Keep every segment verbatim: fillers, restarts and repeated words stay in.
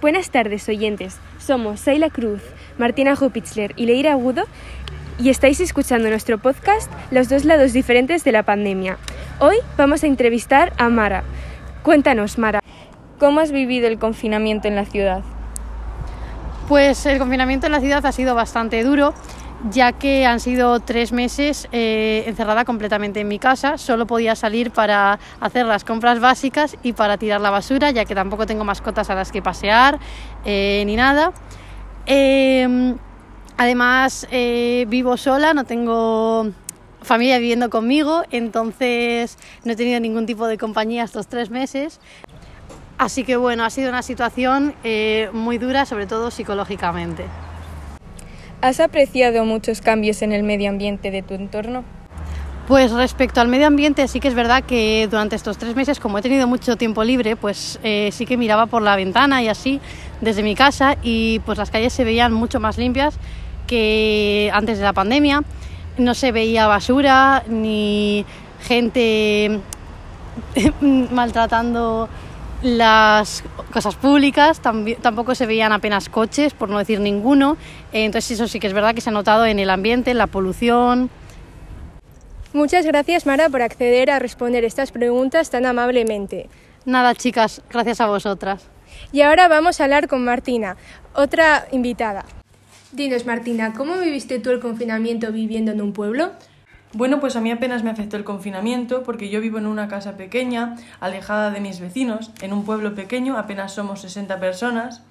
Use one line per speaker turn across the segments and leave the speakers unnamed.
Buenas tardes, oyentes. Somos Saila Cruz, Martina Hopitzler y Leira Agudo y estáis escuchando nuestro podcast Los dos lados diferentes de la pandemia. Hoy vamos a entrevistar a Mara. Cuéntanos, Mara, ¿cómo has vivido el confinamiento en la ciudad?
Pues el confinamiento en la ciudad ha sido bastante duro, ya que han sido tres meses eh, encerrada completamente en mi casa. Solo podía salir para hacer las compras básicas y para tirar la basura, ya que tampoco tengo mascotas a las que pasear eh, ni nada. Eh, además, eh, vivo sola, no tengo familia viviendo conmigo, entonces no he tenido ningún tipo de compañía estos tres meses. Así que bueno, ha sido una situación eh, muy dura, sobre todo psicológicamente.
¿Has apreciado muchos cambios en el medio ambiente de tu entorno?
Pues respecto al medio ambiente, sí que es verdad que durante estos tres meses, como he tenido mucho tiempo libre, pues eh, sí que miraba por la ventana y así desde mi casa, y pues las calles se veían mucho más limpias que antes de la pandemia. No se veía basura ni gente maltratando las cosas públicas, tampoco se veían apenas coches, por no decir ninguno. Entonces eso sí que es verdad que se ha notado en el ambiente, en la polución.
Muchas gracias, Mara, por acceder a responder estas preguntas tan amablemente.
Nada, chicas, gracias a vosotras.
Y ahora vamos a hablar con Martina, otra invitada. Dinos, Martina, ¿cómo viviste tú el confinamiento viviendo en un pueblo?
Bueno, pues a mí apenas me afectó el confinamiento porque yo vivo en una casa pequeña, alejada de mis vecinos, en un pueblo pequeño, apenas somos sesenta personas,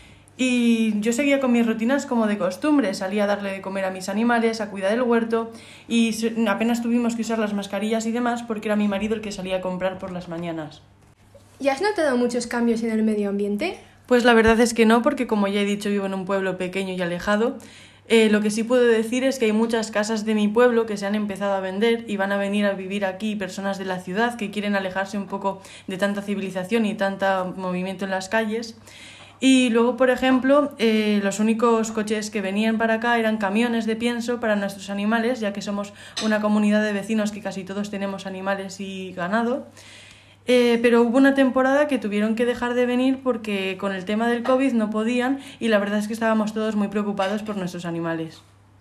y yo seguía con mis rutinas como de costumbre, salía a darle de comer a mis animales, a cuidar del huerto, y apenas tuvimos que usar las mascarillas y demás porque era mi marido el que salía a comprar por las mañanas.
¿Y has notado muchos cambios en el medio ambiente?
Pues la verdad es que no, porque como ya he dicho, vivo en un pueblo pequeño y alejado. Eh, lo que sí puedo decir es que hay muchas casas de mi pueblo que se han empezado a vender y van a venir a vivir aquí personas de la ciudad que quieren alejarse un poco de tanta civilización y tanto movimiento en las calles. Y luego, por ejemplo, eh, los únicos coches que venían para acá eran camiones de pienso para nuestros animales, ya que somos una comunidad de vecinos que casi todos tenemos animales y ganado. Eh, pero hubo una temporada que tuvieron que dejar de venir porque con el tema del COVID no podían, y la verdad es que estábamos todos muy preocupados por nuestros animales.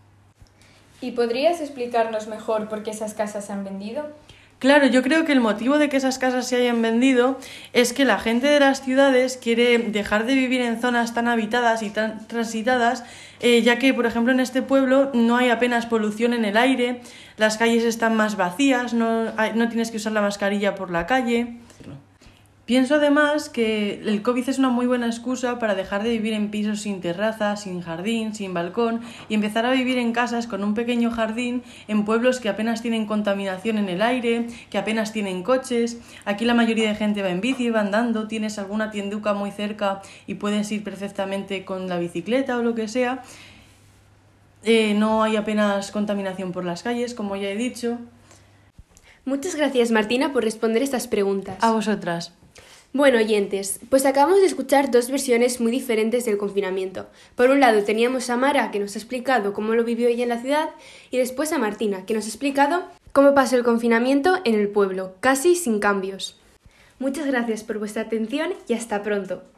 ¿Y podrías explicarnos mejor por qué esas casas se han vendido?
Claro, yo creo que el motivo de que esas casas se hayan vendido es que la gente de las ciudades quiere dejar de vivir en zonas tan habitadas y tan transitadas, eh, ya que, por ejemplo, en este pueblo no hay apenas polución en el aire, las calles están más vacías, no, hay, no tienes que usar la mascarilla por la calle. Pienso además que el COVID es una muy buena excusa para dejar de vivir en pisos sin terraza, sin jardín, sin balcón, y empezar a vivir en casas con un pequeño jardín en pueblos que apenas tienen contaminación en el aire, que apenas tienen coches. Aquí la mayoría de gente va en bici, va andando, tienes alguna tienduca muy cerca y puedes ir perfectamente con la bicicleta o lo que sea. Eh, no hay apenas contaminación por las calles, como ya he dicho.
Muchas gracias, Martina, por responder estas preguntas.
A vosotras.
Bueno, oyentes, pues acabamos de escuchar dos versiones muy diferentes del confinamiento. Por un lado teníamos a Mara, que nos ha explicado cómo lo vivió ella en la ciudad, y después a Martina, que nos ha explicado cómo pasó el confinamiento en el pueblo, casi sin cambios. Muchas gracias por vuestra atención y hasta pronto.